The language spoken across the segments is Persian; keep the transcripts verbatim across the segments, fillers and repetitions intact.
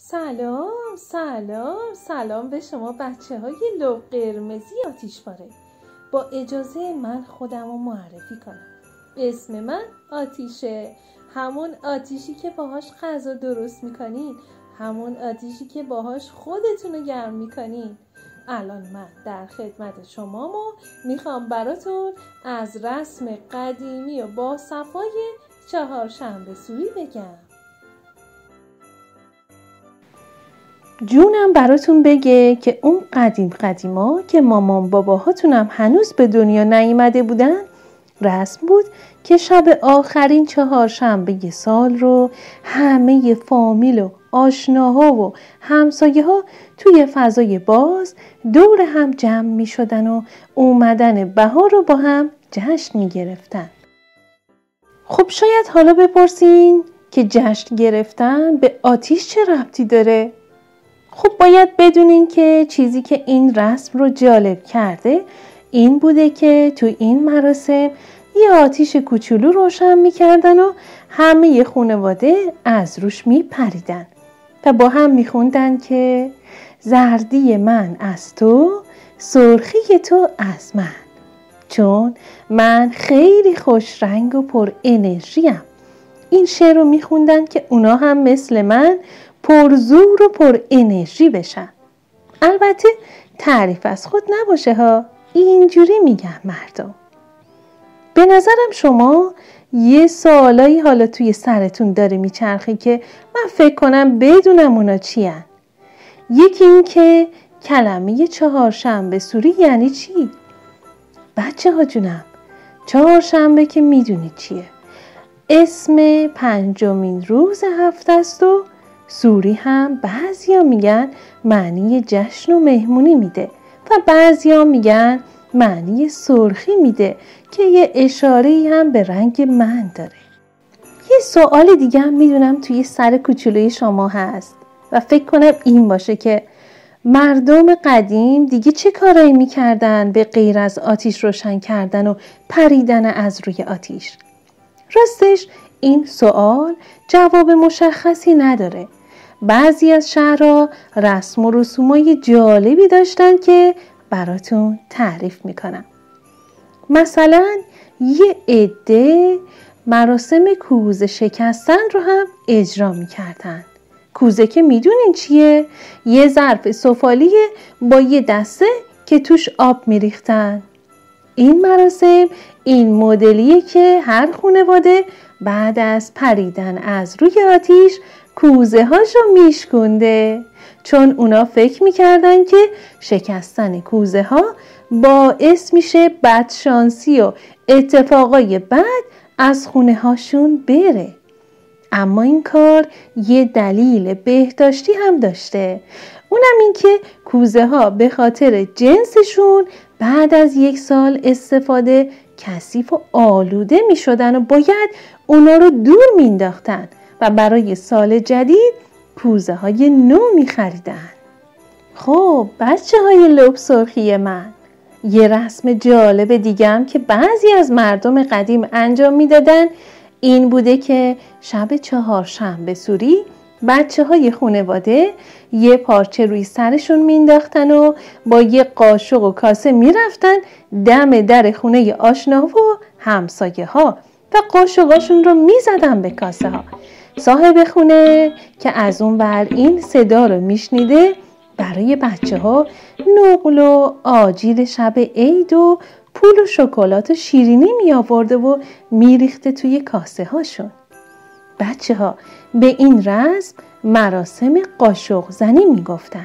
سلام سلام سلام به شما بچه های لب قرمزی آتیشپاره. با اجازه من خودم رو معرفی کنم. اسم من آتیشه، همون آتیشی که باهاش غذا درست میکنین، همون آتیشی که باهاش خودتون رو گرم میکنین. الان من در خدمت شمام و میخوام براتون از رسم قدیمی و با صفای چهارشنبه سوری بگم. جونم براتون بگه که اون قدیم قدیما که مامان باباهاتونم هنوز به دنیا نیامده بودن، رسم بود که شب آخرین چهارشنبه سال رو همه فامیل و آشناها و همسایه ها توی فضای باز دور هم جمع می شدن و اومدن بهار رو با هم جشن می گرفتن. خب شاید حالا بپرسین که جشن گرفتن به آتیش چه ربطی داره؟ خب باید بدونین که چیزی که این رسم رو جالب کرده این بوده که تو این مراسم یه آتیش کوچولو روشن میکردن و همه خانواده از روش میپریدن و با هم میخوندن که زردی من از تو، سرخی تو از من، چون من خیلی خوش رنگ و پر انرژیم. این شعر رو میخوندن که اونا هم مثل من پر زور و پر انرژی بشن. البته تعریف از خود نباشه ها، اینجوری میگن مردم. به نظرم شما یه سوالایی حالا توی سرتون داره میچرخه که من فکر کنم بدونم اونا چی هن. یکی این که کلمه چهارشنبه سوری یعنی چی؟ بچه ها جونم، چهارشنبه که میدونید چیه؟ اسم پنجمین روز هفته است و سوری هم بعضیا میگن معنی جشن و مهمونی میده و بعضیا میگن معنی سرخی میده که یه اشاره‌ای هم به رنگ من داره. یه سوال دیگه هم میدونم توی سر کوچولوی شما هست و فکر کنم این باشه که مردم قدیم دیگه چه کارایی میکردن به غیر از آتیش روشن کردن و پریدن از روی آتیش؟ راستش این سوال جواب مشخصی نداره. بعضی از شهرها رسم و رسومای جالبی داشتن که براتون تعریف میکنم. مثلا یه عده مراسم کوزه شکستن رو هم اجرا میکردن. کوزه که میدونین چیه؟ یه ظرف سفالیه با یه دسته که توش آب میریختن. این مراسم این مدلیه که هر خانواده بعد از پریدن از روی آتیش کوزه هاشو میشکنده، چون اونا فکر میکردن که شکستن کوزه ها باعث میشه بدشانسی و اتفاقای بد از خونه هاشون بره. اما این کار یه دلیل بهداشتی هم داشته، اونم این که کوزه ها به خاطر جنسشون بعد از یک سال استفاده کثیف و آلوده می شدن و باید اونا رو دور می انداختن و برای سال جدید کوزه های نو می خریدن. خب بچه های لب سرخی من، یه رسم جالب دیگه هم که بعضی از مردم قدیم انجام می دادن این بوده که شب چهارشنبه سوری بچه های خانواده یه پارچه روی سرشون مینداختن و با یه قاشق و کاسه میرفتن دم در خونه آشنا و همسایه ها و قاشقاشون رو میزدن به کاسه ها. صاحب خونه که از اون ور این صدا رو میشنیده برای بچه ها نقل و آجیل شب عید و پول و شکلات و شیرینی می آورده و میریخته توی کاسه هاشون. بچه ها به این رسم مراسم قاشق زنی می گفتن.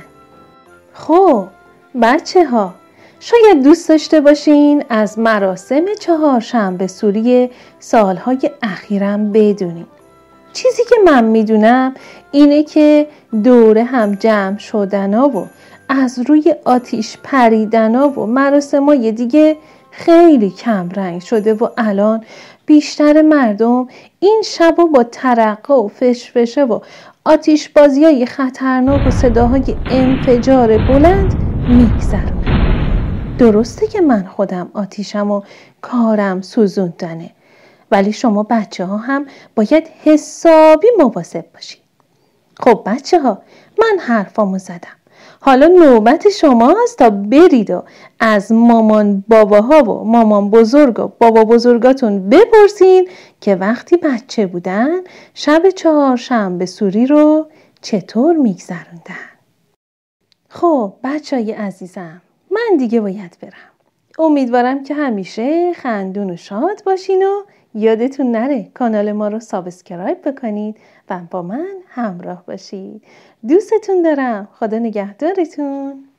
خب بچه ها شاید دوست داشته باشین از مراسم چهارشنبه سوری سالهای اخیرم بدونین. چیزی که من میدونم اینه که دوره هم جمع شدنا و از روی آتیش پریدنا و مراسمای دیگه خیلی کم رنگ شده و الان بیشتر مردم این شب با ترقه و فشفشه و آتیش بازیای خطرناک و صداهای انفجار بلند میگذرونن. درسته که من خودم آتیشم و کارم سوزوندنه، ولی شما بچه ها هم باید حسابی مواظب باشید. خب بچه ها، من حرفامو زدم. حالا نوبت شماست تا برید و از مامان باباها و مامان بزرگ و بابا بزرگاتون بپرسین که وقتی بچه بودن شب چهارشنبه سوری رو چطور میگذروندن. خب بچه های عزیزم، من دیگه باید برم. امیدوارم که همیشه خندون و شاد باشین و یادتون نره کانال ما رو سابسکرایب بکنید و با من همراه باشید. دوستتون دارم. خدا نگهدارتون.